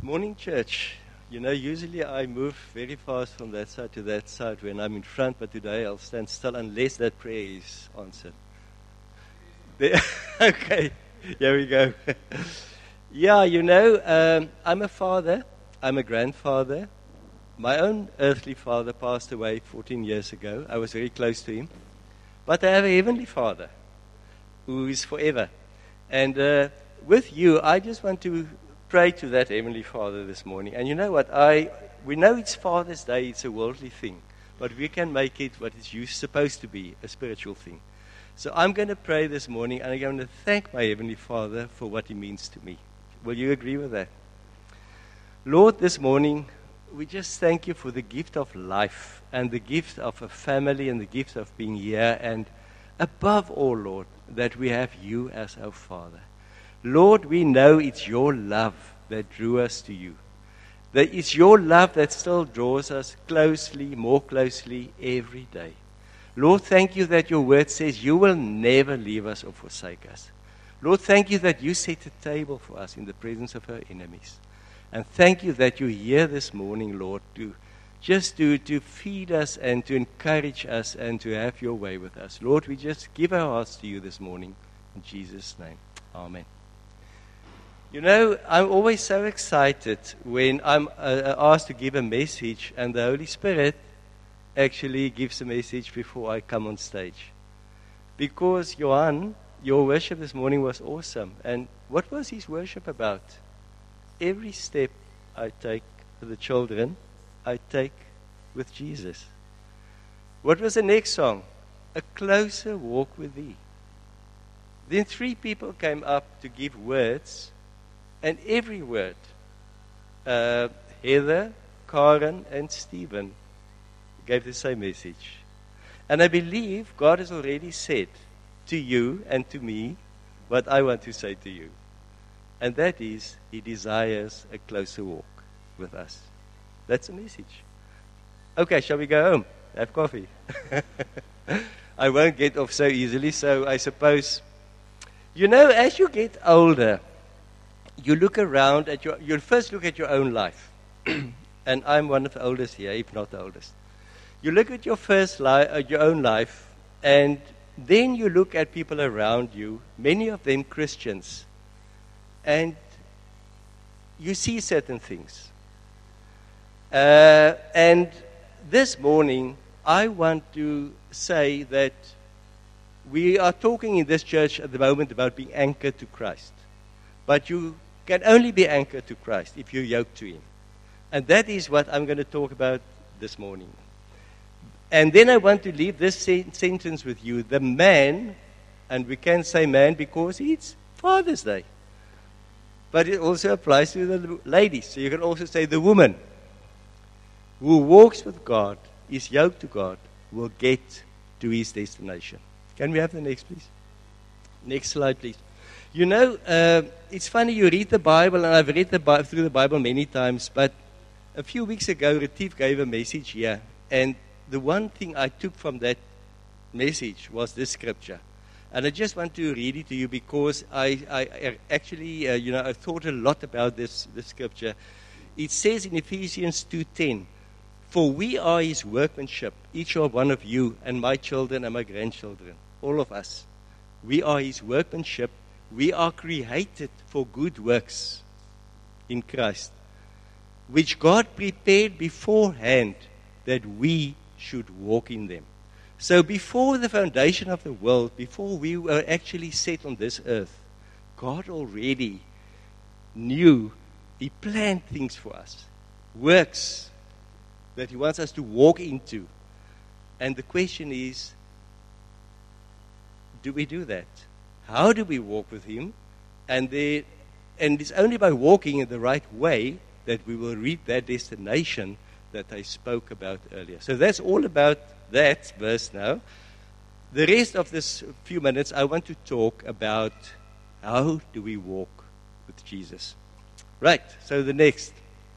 Morning, church. You know, usually I move very fast from that side to that side when I'm in front, but today I'll stand still unless that prayer is answered. Okay, here we go. Yeah, you know, I'm a father. I'm a grandfather. My own earthly father passed away 14 years ago. I was very close to him. But I have a heavenly Father who is forever. And with you, I just want to pray to that Heavenly Father this morning. And you know what? We know it's Father's Day, it's a worldly thing. But we can make it what it's supposed to be, a spiritual thing. So I'm going to pray this morning, and I'm going to thank my Heavenly Father for what He means to me. Will you agree with that? Lord, this morning, we just thank You for the gift of life, and the gift of a family, and the gift of being here, and above all, Lord, that we have You as our Father. Lord, we know it's Your love that drew us to You. That it's Your love that still draws us closely, more closely every day. Lord, thank You that Your word says You will never leave us or forsake us. Lord, thank You that You set a table for us in the presence of our enemies. And thank You that You're here this morning, Lord, to feed us and to encourage us and to have Your way with us. Lord, we just give our hearts to You this morning. In Jesus' name, amen. You know, I'm always so excited when I'm asked to give a message and the Holy Spirit actually gives a message before I come on stage. Because, Johan, your worship this morning was awesome. And what was his worship about? Every step I take with the children, I take with Jesus. What was the next song? A closer walk with Thee. Then 3 people came up to give words. And every word, Heather, Karen, and Stephen gave the same message. And I believe God has already said to you and to me what I want to say to you. And that is, He desires a closer walk with us. That's the message. Okay, shall we go home? Have coffee? I won't get off so easily, so I suppose, you know, as you get older, you look around at you first look at your own life. And I'm one of the oldest here, if not the oldest. You look at your your own life, and then you look at people around you, many of them Christians, and you see certain things. And this morning, I want to say that we are talking in this church at the moment about being anchored to Christ. But you can only be anchored to Christ if you're yoked to Him. And that is what I'm going to talk about this morning. And then I want to leave this sentence with you. The man, and we can say man because it's Father's Day. But it also applies to the ladies. So you can also say the woman who walks with God, is yoked to God, will get to his destination. Can we have the next, please? Next slide, please. You know, it's funny, you read the Bible, and I've read through the Bible many times, but a few weeks ago, Retief gave a message here, and the one thing I took from that message was this scripture. And I just want to read it to you because I actually, I thought a lot about this scripture. It says in Ephesians 2:10, "For we are His workmanship, each one of you, and my children and my grandchildren, all of us. We are His workmanship. We are created for good works in Christ, which God prepared beforehand that we should walk in them." So before the foundation of the world, before we were actually set on this earth, God already knew, He planned things for us, works that He wants us to walk into. And the question is, do we do that? How do we walk with Him? And it's only by walking in the right way that we will reach that destination that I spoke about earlier. So that's all about that verse now. The rest of this few minutes, I want to talk about how do we walk with Jesus. Right, so the next.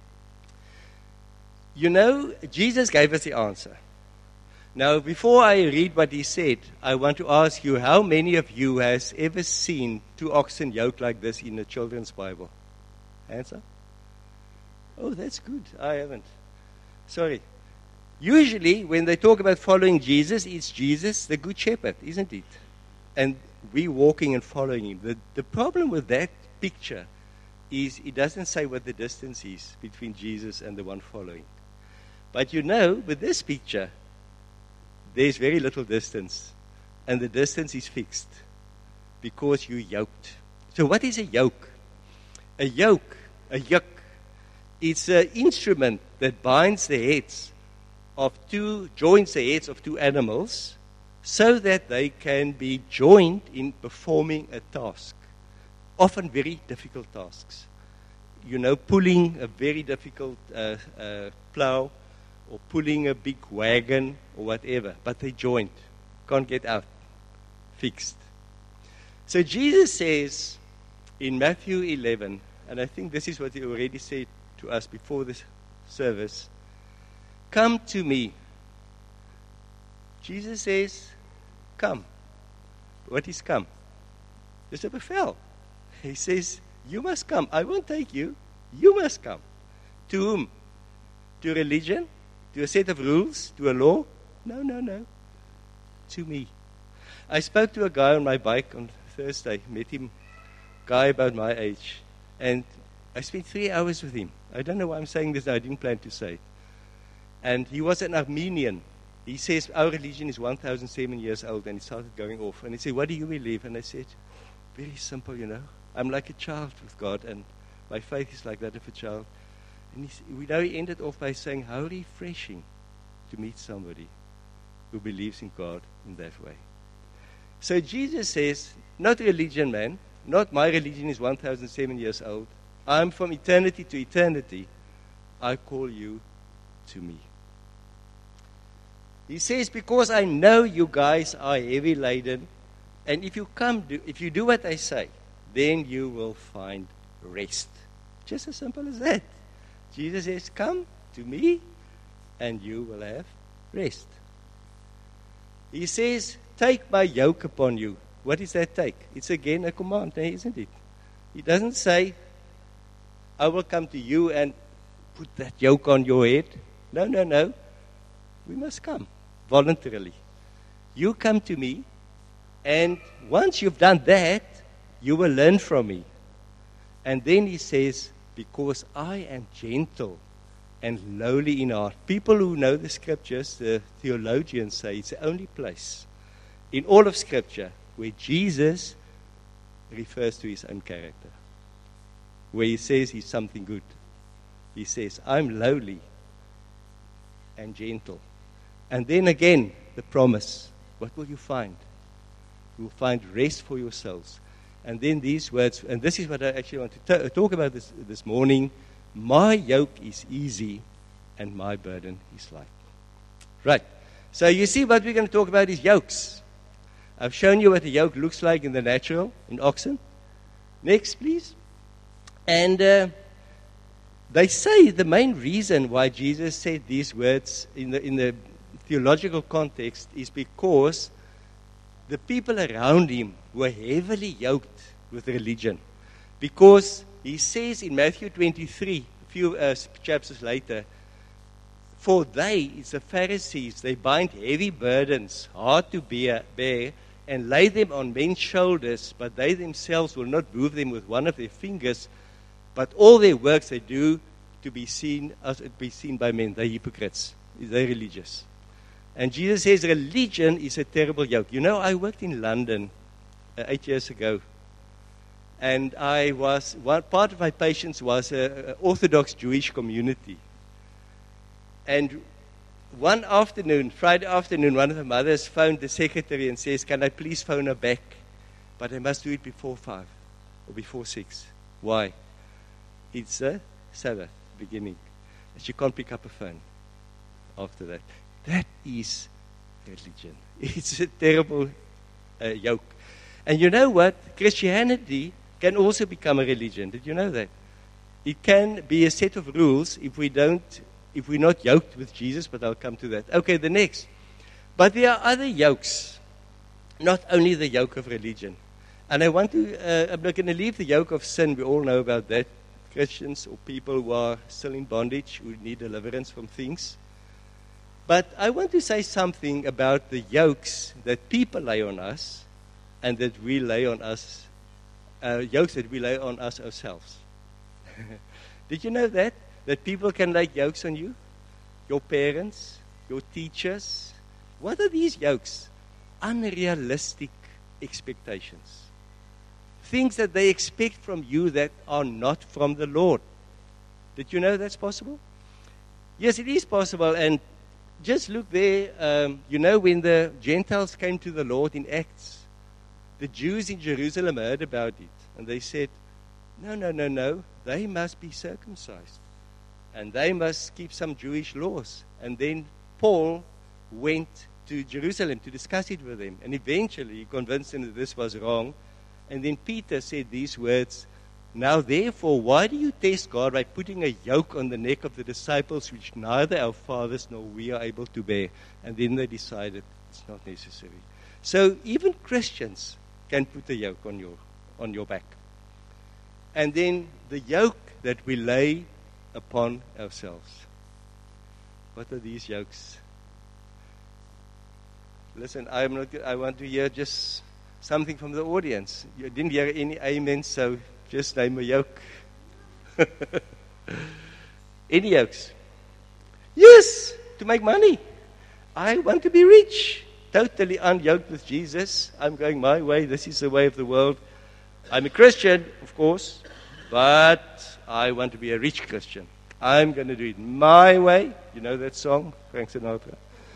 You know, Jesus gave us the answer. Now, before I read what He said, I want to ask you, how many of you has ever seen 2 oxen yoked like this in a children's Bible? Hands up. Oh, that's good. I haven't. Sorry. Usually, when they talk about following Jesus, it's Jesus, the Good Shepherd, isn't it? And we walking and following him. The problem with that picture is it doesn't say what the distance is between Jesus and the one following. But with this picture, there's very little distance. And the distance is fixed because you're yoked. So what is a yoke? A yoke, it's an instrument that binds the heads joins the heads of two animals so that they can be joined in performing a task. Often very difficult tasks. Pulling a very difficult plow or pulling a big wagon or whatever. But they joined. Can't get out. Fixed. So Jesus says in Matthew 11, and I think this is what he already said to us before this service, come to me. Jesus says, come. What is come? There's a bevel. He says, you must come. I won't take you. You must come. To whom? To religion? To a set of rules? To a law? No. To me. I spoke to a guy on my bike on Thursday. Met him, guy about my age. And I spent 3 hours with him. I don't know why I'm saying this now. I didn't plan to say it. And he was an Armenian. He says, our religion is 1,007 years old. And he started going off. And he said, what do you believe? And I said, very simple, I'm like a child with God. And my faith is like that of a child. And he ended off by saying, how refreshing to meet somebody who believes in God in that way. So Jesus says, not religion, man. Not my religion is 1,007 years old. I'm from eternity to eternity. I call you to me. He says, because I know you guys are heavy laden, and if you do what I say, then you will find rest. Just as simple as that. Jesus says, come to me, and you will have rest. He says, take my yoke upon you. What does that take? It's again a command, isn't it? He doesn't say, I will come to you and put that yoke on your head. No. We must come voluntarily. You come to me, and once you've done that, you will learn from me. And then he says, because I am gentle and lowly in heart. People who know the scriptures, the theologians say, it's the only place in all of Scripture where Jesus refers to his own character. Where he says he's something good. He says, I'm lowly and gentle. And then again, the promise. What will you find? You will find rest for your souls. And then these words, and this is what I actually want to talk about this morning. My yoke is easy and my burden is light. Right. So you see what we're going to talk about is yokes. I've shown you what a yoke looks like in the natural, in oxen. Next, please. And they say the main reason why Jesus said these words in the theological context is because the people around him were heavily yoked with religion. Because he says in Matthew 23, a few chapters later, for it's the Pharisees, they bind heavy burdens, hard to bear, and lay them on men's shoulders, but they themselves will not move them with one of their fingers, but all their works they do to be seen by men. They're hypocrites. They're religious. And Jesus says religion is a terrible yoke. I worked in London 8 years ago. And part of my patients was an Orthodox Jewish community. And one afternoon, Friday afternoon, one of the mothers phoned the secretary and says, can I please phone her back? But I must do it before 5 or before 6. Why? It's a Sabbath beginning. And she can't pick up a phone after that. That is religion. It's a terrible yoke. And you know what? Christianity can also become a religion. Did you know that? It can be a set of rules if we're not yoked with Jesus, but I'll come to that. Okay, the next. But there are other yokes, not only the yoke of religion. And I'm not going to leave the yoke of sin. We all know about that. Christians or people who are still in bondage, who need deliverance from things. But I want to say something about the yokes that people lay on us and that we lay on us, yokes that we lay on us ourselves. Did you know that? That people can lay yokes on you? Your parents, your teachers. What are these yokes? Unrealistic expectations. Things that they expect from you that are not from the Lord. Did you know that's possible? Yes, it is possible. And just look there. When the Gentiles came to the Lord in Acts, the Jews in Jerusalem heard about it. And they said, no. They must be circumcised. And they must keep some Jewish laws. And then Paul went to Jerusalem to discuss it with them. And eventually he convinced them that this was wrong. And then Peter said these words, "Now therefore, why do you test God by putting a yoke on the neck of the disciples which neither our fathers nor we are able to bear?" And then they decided it's not necessary. So even Christians can put a yoke on your back. And then the yoke that we lay upon ourselves. What are these yokes? Listen, I want to hear just something from the audience. You didn't hear any amen, so just name a yoke. Any yokes? Yes, to make money. I want to be rich. Totally unyoked with Jesus. I'm going my way. This is the way of the world. I'm a Christian, of course, but I want to be a rich Christian. I'm going to do it my way. You know that song, Frank Sinatra?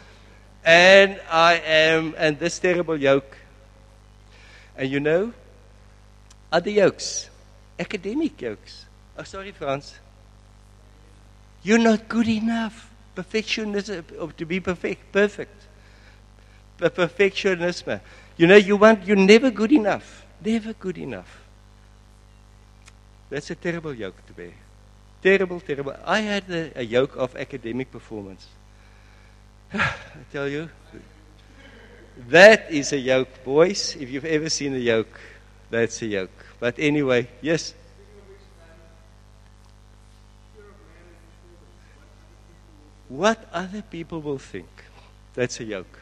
And this terrible yoke. And other yokes, academic yokes. Oh, sorry, Frans. You're not good enough. Perfectionism, to be perfect. Perfectionism. You're never good enough. Never good enough. That's a terrible yoke to bear. Terrible. I had a yoke of academic performance. I tell you, that is a yoke, boys. If you've ever seen a yoke, that's a yoke. But anyway, yes. What other people will think. That's a yoke.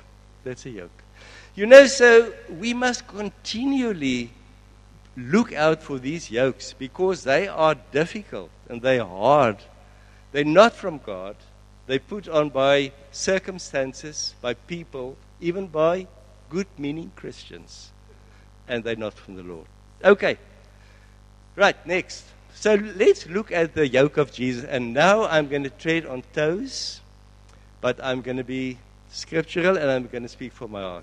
So we must continually look out for these yokes because they are difficult and they are hard. They're not from God. They're put on by circumstances, by people, even by good-meaning Christians. And they're not from the Lord. Okay. Right, next. So let's look at the yoke of Jesus. And now I'm going to tread on toes, but I'm going to be scriptural and I'm going to speak from my heart.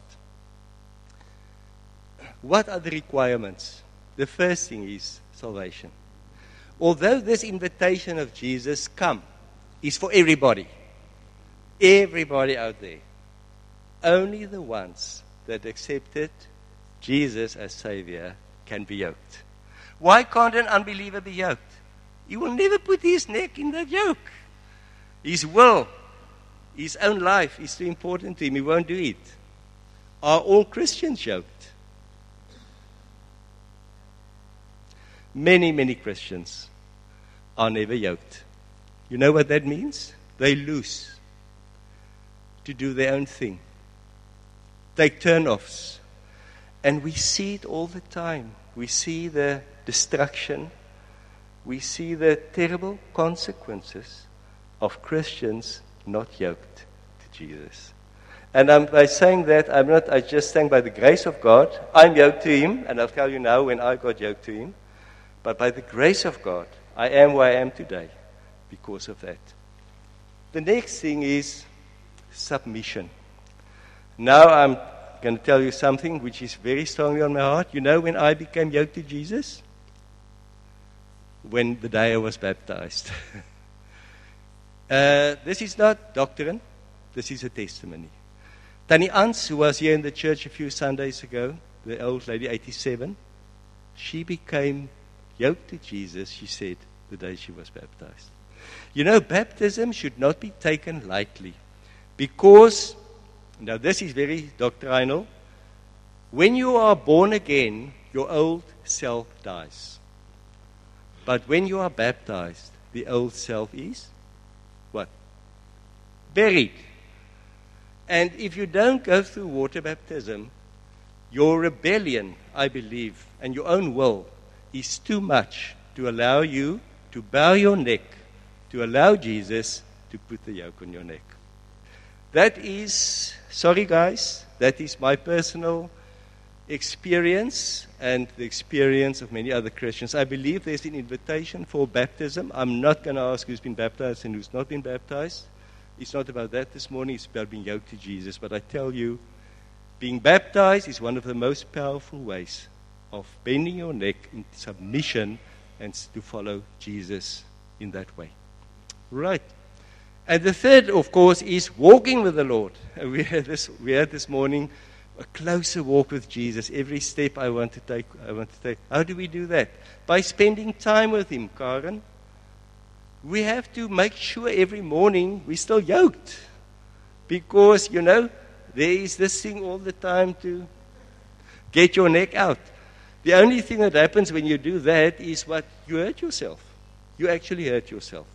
What are the requirements? The first thing is salvation. Although this invitation of Jesus, come, is for everybody out there, only the ones that accepted Jesus as Savior can be yoked. Why can't an unbeliever be yoked? He will never put his neck in that yoke. His will, his own life is too important to him. He won't do it. Are all Christians yoked? Many Christians are never yoked. You know what that means? They loose to do their own thing. Take turn-offs. And we see it all the time. We see the destruction. We see the terrible consequences of Christians not yoked to Jesus. And by saying that, I'm just saying by the grace of God, I'm yoked to Him, and I'll tell you now when I got yoked to Him. But by the grace of God, I am where I am today because of that. The next thing is submission. Now I'm going to tell you something which is very strongly on my heart. You know when I became yoked to Jesus? When the day I was baptized. This is not doctrine. This is a testimony. Tanny Ans, who was here in the church a few Sundays ago, the old lady, 87, she became yoked to Jesus, she said, the day she was baptized. Baptism should not be taken lightly because, now this is very doctrinal, when you are born again, your old self dies. But when you are baptized, the old self is what? Buried. And if you don't go through water baptism, your rebellion, I believe, and your own will is too much to allow you to bow your neck, to allow Jesus to put the yoke on your neck. That is, sorry guys, that is my personal experience and the experience of many other Christians. I believe there's an invitation for baptism. I'm not going to ask who's been baptized and who's not been baptized. It's not about that this morning. It's about being yoked to Jesus. But I tell you, being baptized is one of the most powerful ways of bending your neck in submission and to follow Jesus in that way. Right. And the third, of course, is walking with the Lord. And we had this morning a closer walk with Jesus. Every step I want to take. How do we do that? By spending time with Him, Karen. We have to make sure every morning we're still yoked. Because, there is this thing all the time to get your neck out. The only thing that happens when you do that is what? You hurt yourself. You actually hurt yourself.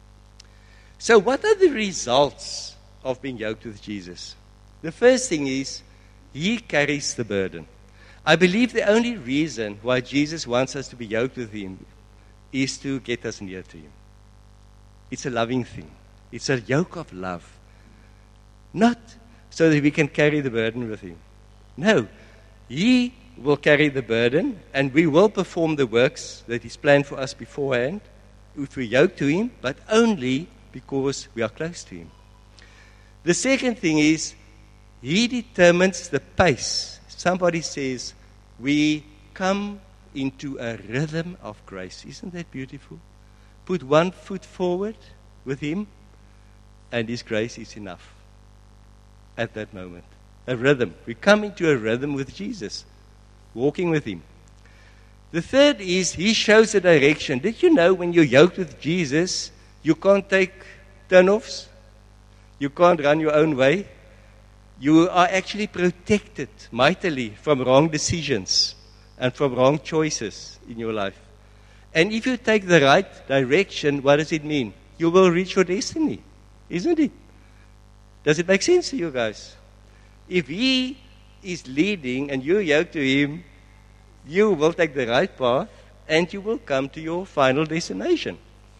So what are the results of being yoked with Jesus? The first thing is, He carries the burden. I believe the only reason why Jesus wants us to be yoked with Him is to get us near to Him. It's a loving thing. It's a yoke of love. Not so that we can carry the burden with Him. No. He will carry the burden, and we will perform the works that He's planned for us beforehand if we yoke to Him, but only because we are close to Him. The second thing is, He determines the pace. Somebody says, we come into a rhythm of grace. Isn't that beautiful? Put one foot forward with Him, and His grace is enough at that moment. A rhythm. We come into a rhythm with Jesus, walking with Him. The third is, He shows the direction. Did you know when you're yoked with Jesus, you can't take turn-offs? You can't run your own way? You are actually protected mightily from wrong decisions and from wrong choices in your life. And if you take the right direction, what does it mean? You will reach your destiny, isn't it? Does it make sense to you guys? If He is leading and you're yoked to Him, you will take the right path and you will come to your final destination.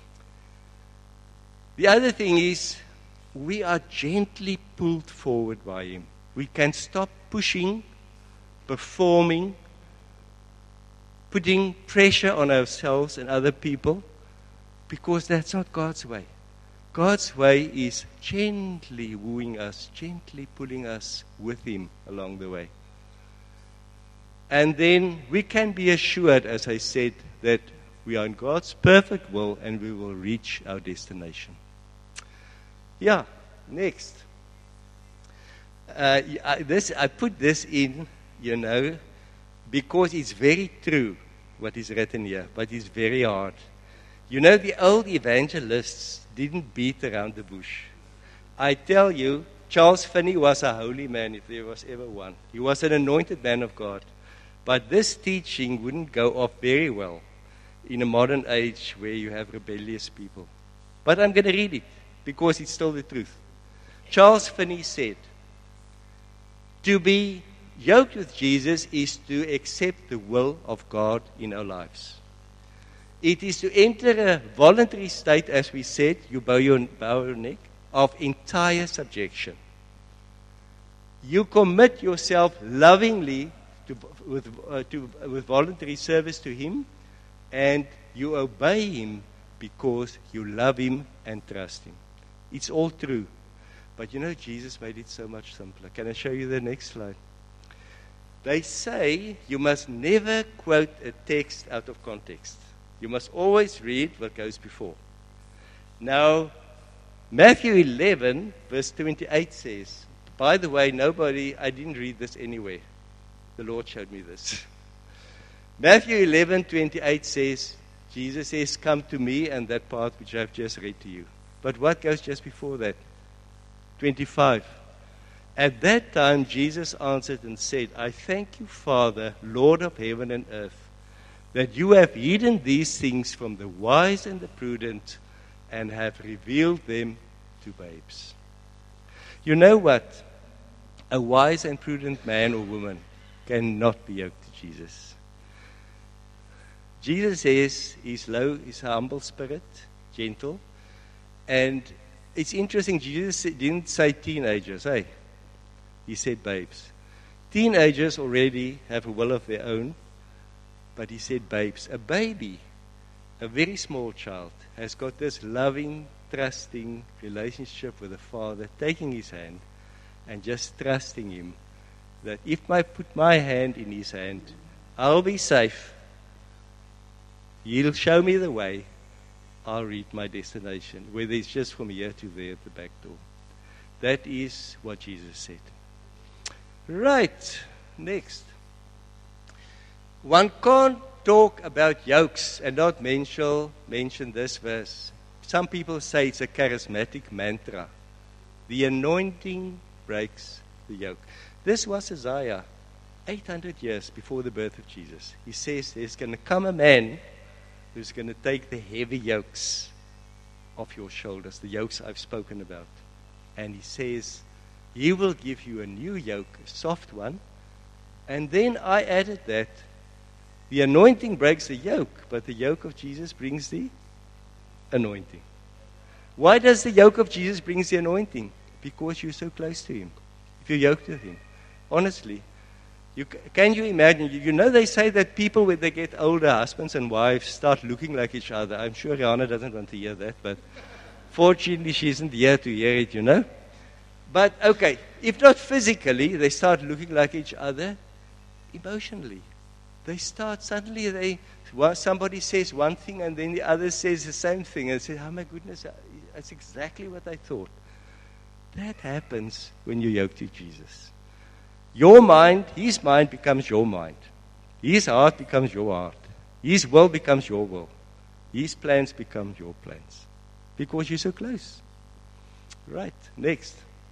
The other thing is, we are gently pulled forward by Him. We can stop pushing, performing, putting pressure on ourselves and other people, because that's not God's way. God's way is gently wooing us, gently pulling us with Him along the way. And then we can be assured, as I said, that we are in God's perfect will and we will reach our destination. Yeah, next. I put this in, because it's very true what is written here, but it's very hard. The old evangelists didn't beat around the bush. I tell you, Charles Finney was a holy man, if there was ever one. He was an anointed man of God. But this teaching wouldn't go off very well in a modern age where you have rebellious people. But I'm going to read it, because it's still the truth. Charles Finney said, to be yoked with Jesus is to accept the will of God in our lives. It is to enter a voluntary state, as we said, you bow your neck, of entire subjection. You commit yourself lovingly with voluntary service to Him, and you obey Him because you love Him and trust Him. It's all true. But Jesus made it so much simpler. Can I show you the next slide? They say you must never quote a text out of context. You must always read what goes before. Now, Matthew 11, verse 28 says, by the way, I didn't read this anywhere. The Lord showed me this. Matthew 11:28 says, Jesus says, come to me, and that part which I've just read to you. But what goes just before that? 25. At that time, Jesus answered and said, I thank you, Father, Lord of heaven and earth, that you have hidden these things from the wise and the prudent and have revealed them to babes. You know what? A wise and prudent man or woman cannot be yoked to Jesus. Jesus says he's low, he's a humble spirit, gentle. And it's interesting, Jesus didn't say teenagers, hey? He said babes. Teenagers already have a will of their own, but he said babes. A baby, a very small child, has got this loving, trusting relationship with the Father, taking his hand and just trusting him that if I put my hand in his hand, I'll be safe. He'll show me the way. I'll reach my destination, whether it's just from here to there at the back door. That is what Jesus said. Right, next. One can't talk about yokes and not mention this verse. Some people say it's a charismatic mantra. The anointing breaks the yoke. This was Isaiah, 800 years before the birth of Jesus. He says there's going to come a man who's going to take the heavy yokes off your shoulders, the yokes I've spoken about. And he says, he will give you a new yoke, a soft one. And then I added that the anointing breaks the yoke, but the yoke of Jesus brings the anointing. Why does the yoke of Jesus bring the anointing? Because you're so close to him. If you're yoked with him. Honestly. Can you imagine? You know they say that people, when they get older, husbands and wives, start looking like each other. I'm sure Rihanna doesn't want to hear that, but fortunately she isn't here to hear it, you know. But, okay, if not physically, they start looking like each other emotionally. They start, suddenly somebody says one thing and then the other says the same thing. And they say, oh my goodness, that's exactly what I thought. That happens when you're yoked to Jesus. Your mind, his mind becomes your mind. His heart becomes your heart. His will becomes your will. His plans become your plans. Because you're so close. Right, next.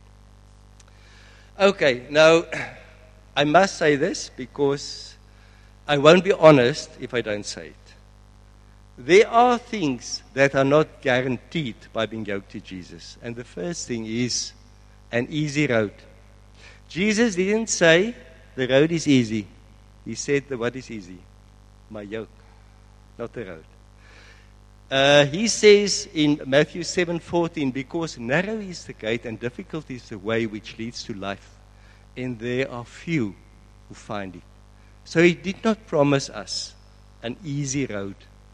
Okay, now, I must say this because I won't be honest if I don't say it. There are things that are not guaranteed by being yoked to Jesus. And the first thing is an easy road. Jesus didn't say the road is easy. He said what is easy? My yoke, not the road. He says in Matthew 7:14, because narrow is the gate and difficult is the way which leads to life, and there are few who find it. So he did not promise us an easy road.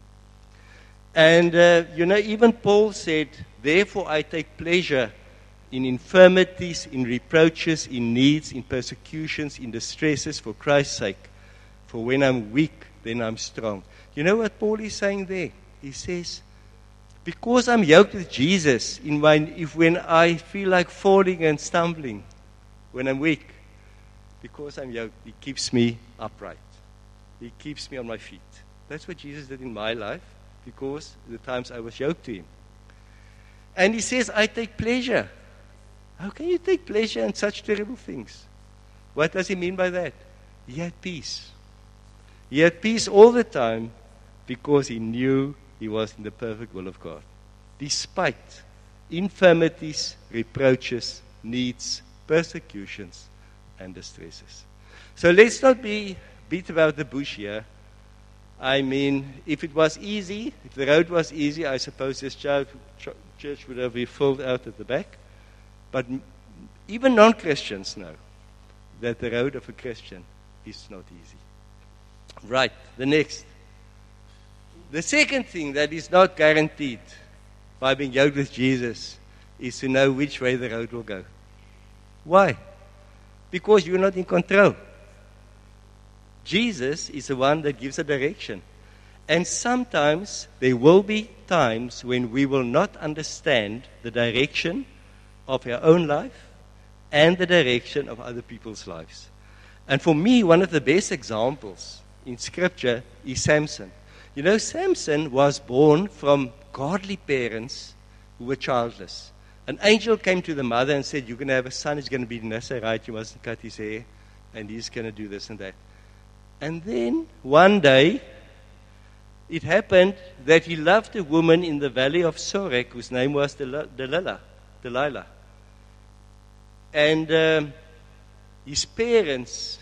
And, even Paul said, therefore I take pleasure in infirmities, in reproaches, in needs, in persecutions, in distresses for Christ's sake. For when I'm weak, then I'm strong. You know what Paul is saying there? He says, because I'm yoked with Jesus, when I feel like falling and stumbling, when I'm weak, because I'm yoked, he keeps me upright. He keeps me on my feet. That's what Jesus did in my life, because the times I was yoked to him. And he says, I take pleasure. How can you take pleasure in such terrible things? What does he mean by that? He had peace. He had peace all the time because he knew he was in the perfect will of God. Despite infirmities, reproaches, needs, persecutions, and distresses. So let's not beat about the bush here. I mean, if it was easy, if the road was easy, I suppose this church would have been filled out at the back. But even non-Christians know that the road of a Christian is not easy. Right, the next. The second thing that is not guaranteed by being yoked with Jesus is to know which way the road will go. Why? Because you're not in control. Jesus is the one that gives a direction. And sometimes there will be times when we will not understand the direction of our own life and the direction of other people's lives. And for me, one of the best examples in Scripture is Samson. You know, Samson was born from godly parents who were childless. An angel came to the mother and said, you're going to have a son, he's going to be Nazarite, you mustn't cut his hair, and he's going to do this and that. And then, one day, it happened that he loved a woman in the valley of Sorek whose name was Delilah. And his parents,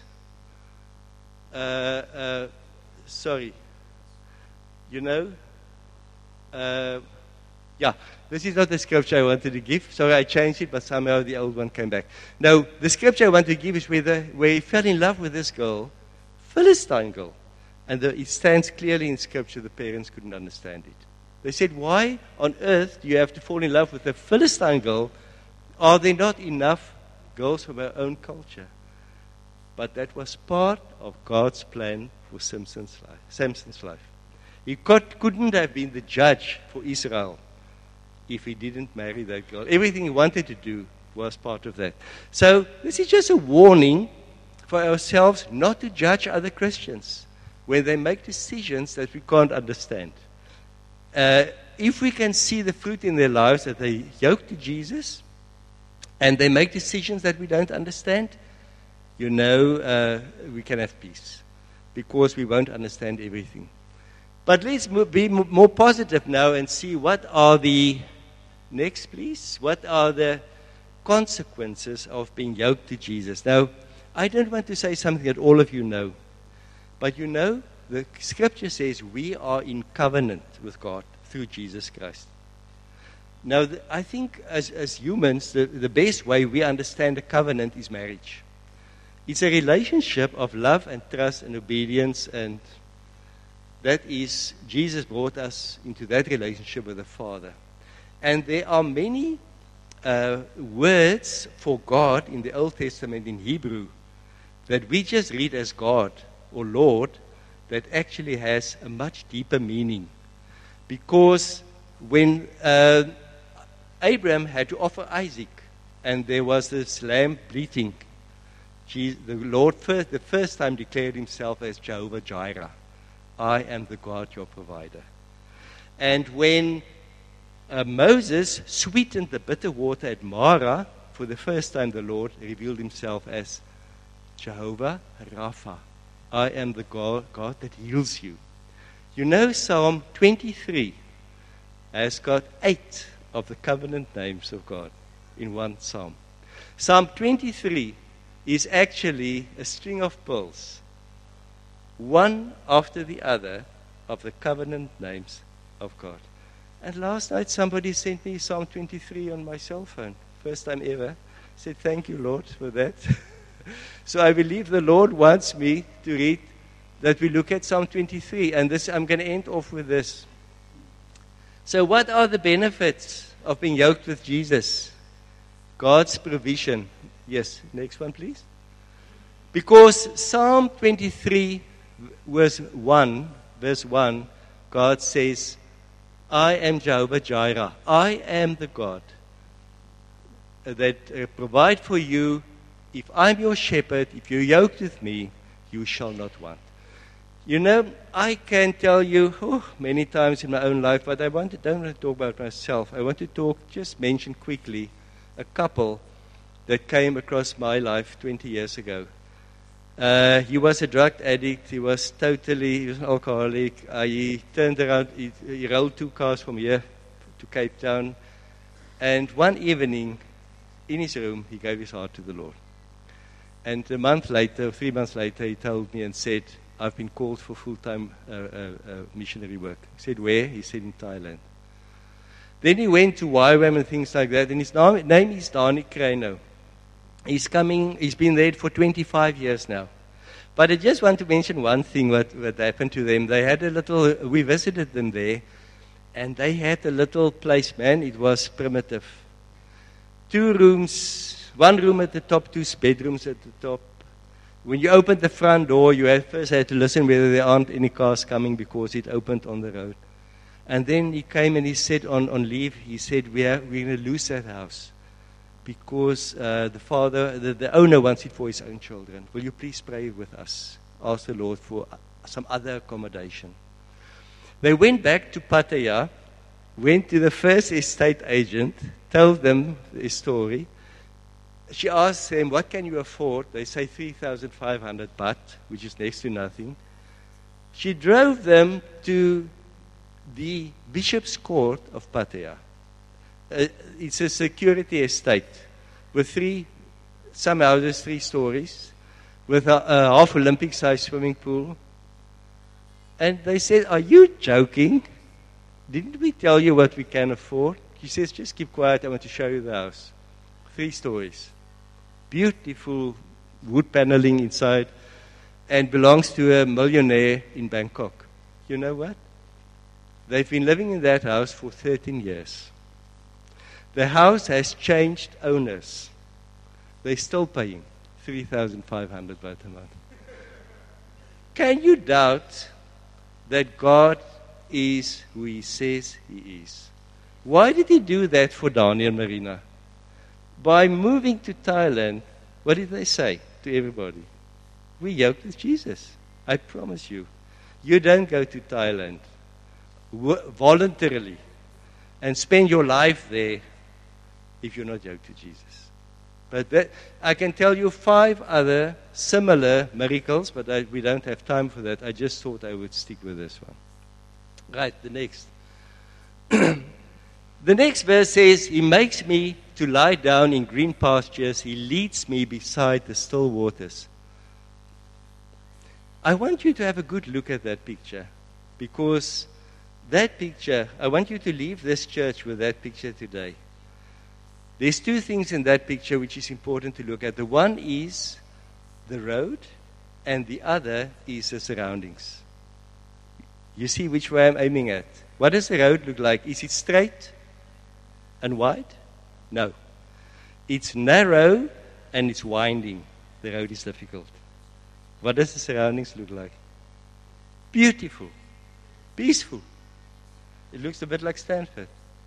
this is not the scripture I wanted to give. Sorry, I changed it, but somehow the old one came back. No, the scripture I want to give is where he fell in love with this girl, Philistine girl. And it stands clearly in scripture. The parents couldn't understand it. They said, why on earth do you have to fall in love with a Philistine girl? Are there not enough girls from our own culture? But that was part of God's plan for Samson's life. He couldn't have been the judge for Israel if he didn't marry that girl. Everything he wanted to do was part of that. So this is just a warning for ourselves not to judge other Christians when they make decisions that we can't understand. If we can see the fruit in their lives that they yoke to Jesus and they make decisions that we don't understand, we can have peace because we won't understand everything. But let's be more positive now and see what are the what are the consequences of being yoked to Jesus. Now, I don't want to say something that all of you know, but the scripture says we are in covenant with God through Jesus Christ. Now, I think as humans, the best way we understand a covenant is marriage. It's a relationship of love and trust and obedience, and that is, Jesus brought us into that relationship with the Father. And there are many words for God in the Old Testament in Hebrew that we just read as God or Lord that actually has a much deeper meaning. Because when Abraham had to offer Isaac and there was this lamb bleating, the Lord the first time declared himself as Jehovah Jireh. I am the God, your provider. And when Moses sweetened the bitter water at Marah, for the first time the Lord revealed himself as Jehovah Rapha. I am the God that heals you. Psalm 23 has got 8 of the covenant names of God in one psalm. Psalm 23 is actually a string of pearls, one after the other, of the covenant names of God. And last night somebody sent me Psalm 23 on my cell phone. First time ever. I said, thank you, Lord, for that. So I believe the Lord wants me to read that we look at Psalm 23. And I'm going to end off with this. So what are the benefits of being yoked with Jesus? God's provision. Yes, next one, please. Because Psalm 23, verse 1, God says, I am Jehovah Jireh. I am the God that provide for you. If I'm your shepherd, if you're yoked with me, you shall not want. I can tell you many times in my own life, but don't want to talk about myself. I want to just mention quickly a couple that came across my life 20 years ago. He was a drug addict. He was an alcoholic. He turned around, he rolled 2 cars from here to Cape Town. And one evening, in his room, he gave his heart to the Lord. And 3 months later, he told me and said, I've been called for full-time missionary work. I said, where? He said, in Thailand. Then he went to YWAM and things like that. And his name is Dani Krano. He's been there for 25 years now. But I just want to mention one thing what happened to them. We visited them there, and they had a little place, man. It was primitive. 2 rooms, 1 room at the top, 2 bedrooms at the top. When you opened the front door, you first had to listen whether there aren't any cars coming because it opened on the road. And then he came and he said on leave, he said, we're going to lose that house because the owner wants it for his own children. Will you please pray with us? Ask the Lord for some other accommodation. They went back to Pattaya, went to the first estate agent, told them the story. She asked them, what can you afford? They say 3,500 baht, which is next to nothing. She drove them to the Bishop's Court of Pattaya. It's a security estate with some houses, 3 stories, with a half Olympic-sized swimming pool. And they said, "Are you joking? Didn't we tell you what we can afford?" He says, "Just keep quiet, I want to show you the house." 3 stories. Beautiful wood paneling inside, and belongs to a millionaire in Bangkok. You know what? They've been living in that house for 13 years. The house has changed owners. They're still paying 3,500 baht a month. Can you doubt that God is who He says He is? Why did He do that for Daniel and Marina? By moving to Thailand, what did they say to everybody? We yoked with Jesus. I promise you. You don't go to Thailand voluntarily and spend your life there if you're not yoked to Jesus. But I can tell you 5 other similar miracles, but we don't have time for that. I just thought I would stick with this one. Right, the next. The next verse says, He makes me to lie down in green pastures. He leads me beside the still waters. I want you to have a good look at that picture, because that picture, I want you to leave this church with that picture today. There's 2 things in that picture which is important to look at. The one is the road, and the other is the surroundings. You see which way I'm aiming at? What does the road look like? Is it straight and wide? No. It's narrow and it's winding. The road is difficult. What does the surroundings look like? Beautiful. Peaceful. It looks a bit like Stanford.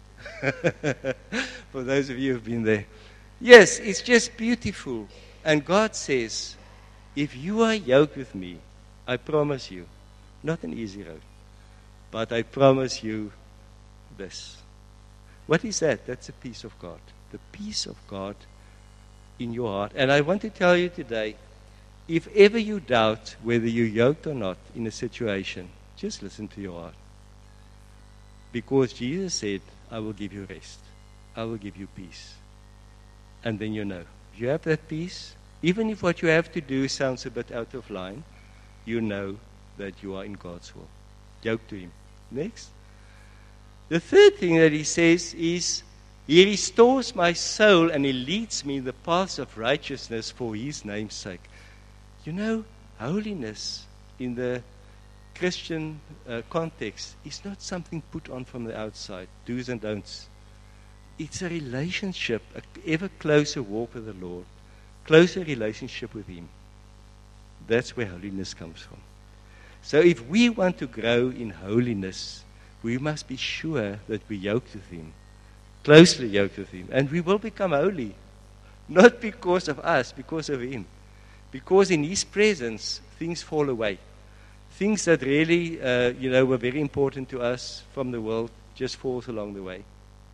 For those of you who have been there. Yes, it's just beautiful. And God says, if you are yoked with me, I promise you, not an easy road, but I promise you this. What is that? That's the peace of God. The peace of God in your heart. And I want to tell you today, if ever you doubt whether you're yoked or not in a situation, just listen to your heart. Because Jesus said, I will give you rest. I will give you peace. And then you know. If you have that peace, even if what you have to do sounds a bit out of line, you know that you are in God's will. Yoked to Him. Next. The third thing that He says is, He restores my soul and He leads me in the paths of righteousness for His name's sake. You know, holiness in the Christian context is not something put on from the outside, do's and don'ts. It's a relationship, an ever closer walk with the Lord, closer relationship with Him. That's where holiness comes from. So if we want to grow in holiness, we must be sure that we're yoked with Him, closely yoked with Him, and we will become holy, not because of us, because of Him. Because in His presence, things fall away. Things that really, were very important to us from the world just falls along the way.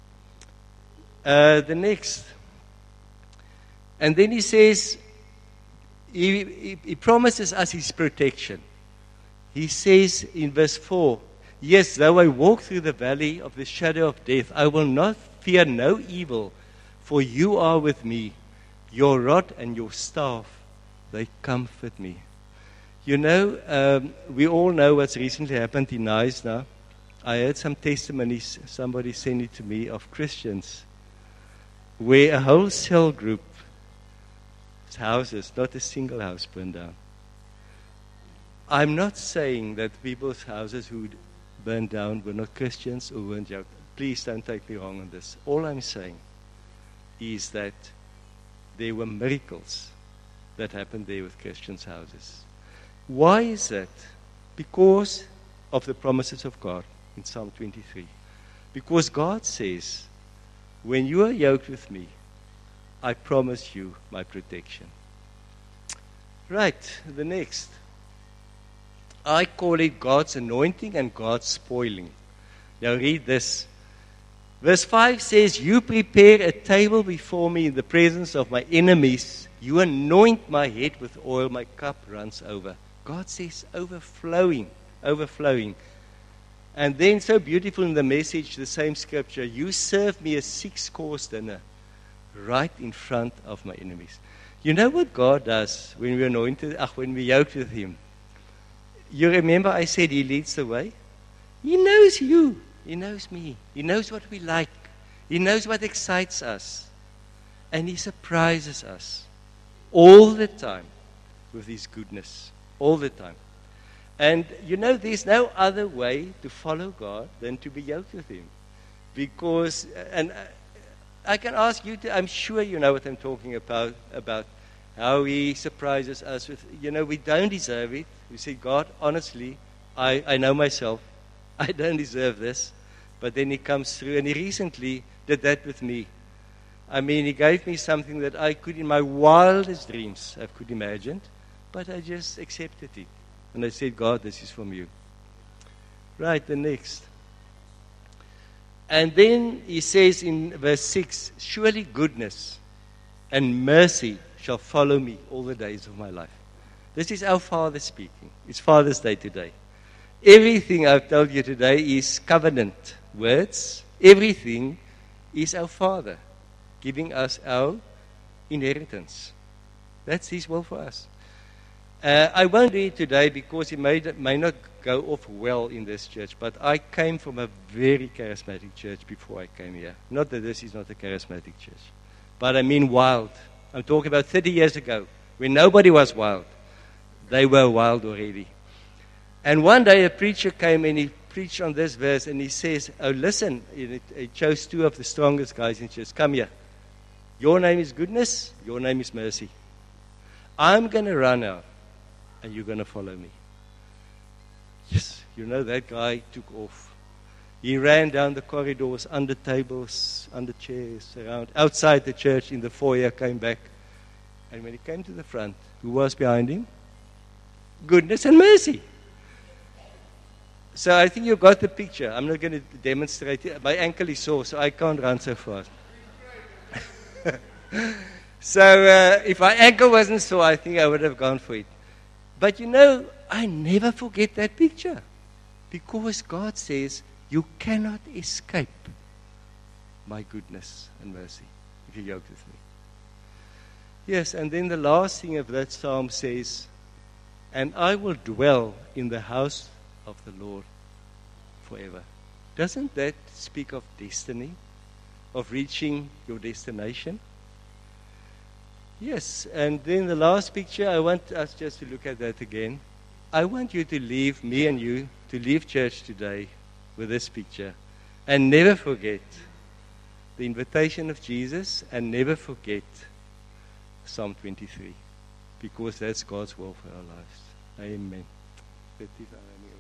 The next. And then He says, He promises us His protection. He says in verse 4, Yes, though I walk through the valley of the shadow of death, I will not fear no evil, for you are with me. Your rod and your staff, they comfort me. You know, we all know what's recently happened in Knysna. I heard some testimonies, somebody sent it to me, of Christians, where a whole cell group, houses, not a single house burned down. I'm not saying that people's houses who burned down were not Christians or weren't yoked. Please don't take me wrong on this. All I'm saying is that there were miracles that happened there with Christians' houses. Why is that? Because of the promises of God in Psalm 23. Because God says, when you are yoked with me, I promise you my protection. Right, the next. I call it God's anointing and God's spoiling. Now read this. Verse 5 says, You prepare a table before me in the presence of my enemies. You anoint my head with oil, my cup runs over. God says overflowing, overflowing. And then so beautiful in the Message, the same scripture, you serve me a 6-course dinner right in front of my enemies. You know what God does when we when we yoke with Him? You remember I said He leads the way? He knows you. He knows me. He knows what we like. He knows what excites us. And He surprises us all the time with His goodness. All the time. And you know, there's no other way to follow God than to be yoked with Him. Because, and I can ask you to, I'm sure you know what I'm talking about how He surprises us with, we don't deserve it. We say, God, honestly, I know myself. I don't deserve this. But then He comes through, and He recently did that with me. I mean, He gave me something that I could, in my wildest dreams, I could imagine, but I just accepted it. And I said, God, this is from you. Right, the next. And then He says in verse 6, surely goodness and mercy shall follow me all the days of my life. This is our Father speaking. It's Father's Day today. Everything I've told you today is covenant words. Everything is our Father giving us our inheritance. That's His will for us. I won't do it today because it may not go off well in this church, but I came from a very charismatic church before I came here. Not that this is not a charismatic church, but I mean wild. I'm talking about 30 years ago when nobody was wild. They were wild already. And one day a preacher came and he preached on this verse and he says, oh, listen, he chose 2 of the strongest guys in church. Come here. Your name is goodness, your name is mercy. I'm going to run out and you're going to follow me. Yes, that guy took off. He ran down the corridors, under tables, under chairs, around, outside the church, in the foyer, came back. And when he came to the front, who was behind him? Goodness and mercy. So I think you got the picture. I'm not going to demonstrate it. My ankle is sore, so I can't run so fast. So if my ankle wasn't sore, I think I would have gone for it. But I never forget that picture. Because God says, you cannot escape my goodness and mercy if you yoke with me. Yes, and then the last thing of that psalm says, and I will dwell in the house of the Lord forever. Doesn't that speak of destiny? Of reaching your destination? Yes, and then the last picture, I want us just to look at that again. I want you to leave, me and you, to leave church today with this picture. And never forget the invitation of Jesus, and never forget Psalm 23. Because that's God's will for our lives. Amen.